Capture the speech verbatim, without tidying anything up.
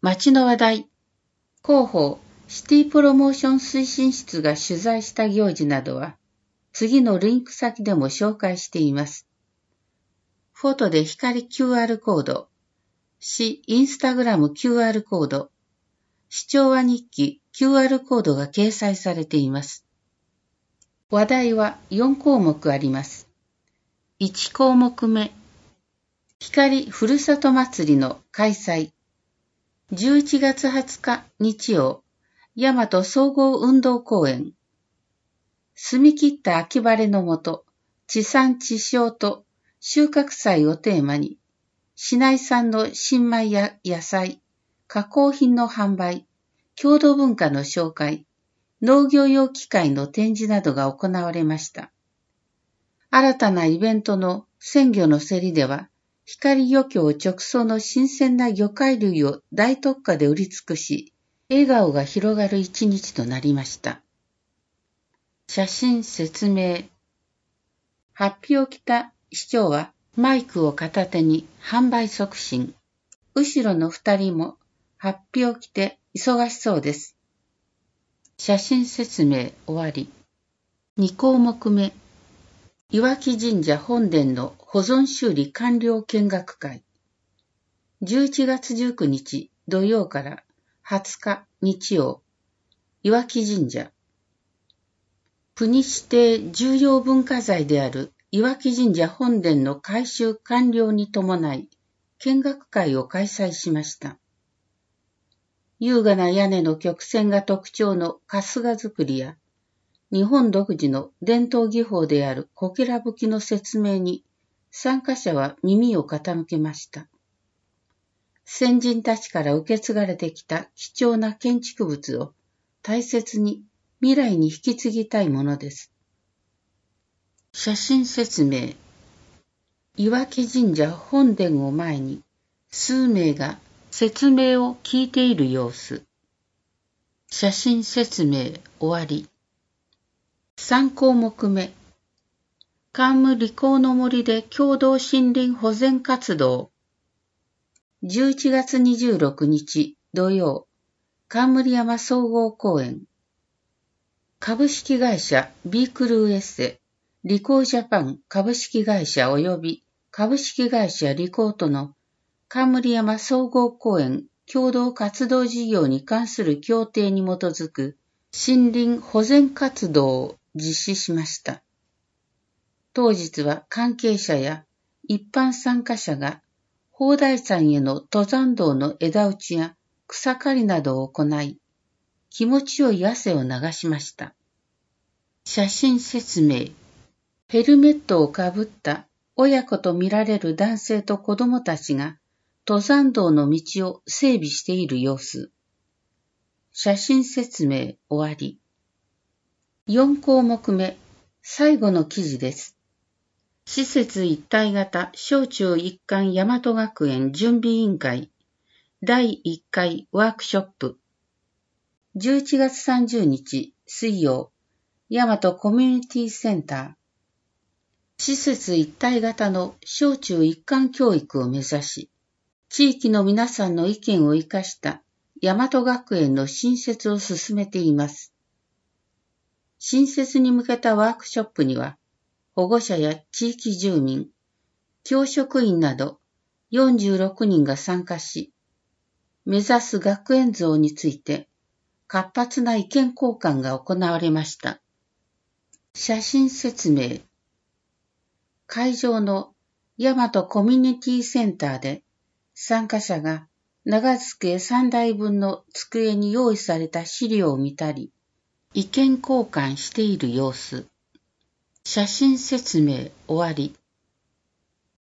街の話題。広報シティプロモーション推進室が取材した行事などは、次のリンク先でも紹介しています。フォトで光 キューアール コード、市インスタグラム キューアール コード、市長和日記 キューアール コードが掲載されています。話題はよん項目あります。いち項目目、光ふるさと祭りの開催。じゅういちがつはつか日曜、大和総合運動公園。澄み切った秋晴れのもと、地産地消と収穫祭をテーマに、市内産の新米や野菜、加工品の販売、郷土文化の紹介、農業用機械の展示などが行われました。新たなイベントの鮮魚の競りでは、光漁協直送の新鮮な魚介類を大特価で売り尽くし、笑顔が広がる一日となりました。写真説明。発表を着た市長はマイクを片手に販売促進。後ろの二人も発表を着て忙しそうです。写真説明終わり。に項目目。岩木神社本殿の保存修理完了見学会。じゅういちがつじゅうくにち土曜からはつか日曜、岩木神社。国指定重要文化財である岩木神社本殿の改修完了に伴い、見学会を開催しました。優雅な屋根の曲線が特徴の春日作りや、日本独自の伝統技法であるこけら葺きの説明に参加者は耳を傾けました。先人たちから受け継がれてきた貴重な建築物を大切に未来に引き継ぎたいものです。写真説明。岩木神社本殿を前に数名が説明を聞いている様子。写真説明終わり。さん項目目。桓武理工の森で共同森林保全活動。じゅういちがつにじゅうろくにち土曜、冠山総合公園。株式会社ビークルーエッセ、リコージャパン株式会社及び株式会社リコーとの冠山総合公園共同活動事業に関する協定に基づく森林保全活動を実施しました。当日は関係者や一般参加者が砲台山への登山道の枝打ちや草刈りなどを行い、気持ちよい汗を流しました。写真説明。ヘルメットをかぶった親子とみられる男性と子供たちが登山道の道を整備している様子。写真説明終わり。よん項目目。最後の記事です。施設一体型小中一貫大和学園準備委員会だいいっかいワークショップ。じゅういちがつさんじゅうにち水曜、大和コミュニティセンター。施設一体型の小中一貫教育を目指し、地域の皆さんの意見を生かした大和学園の新設を進めています。新設に向けたワークショップには、保護者や地域住民、教職員などよんじゅうろくにんが参加し、目指す学園像について活発な意見交換が行われました。写真説明。会場の大和コミュニティセンターで参加者が長机さんだいぶんの机に用意された資料を見たり、意見交換している様子。写真説明終わり。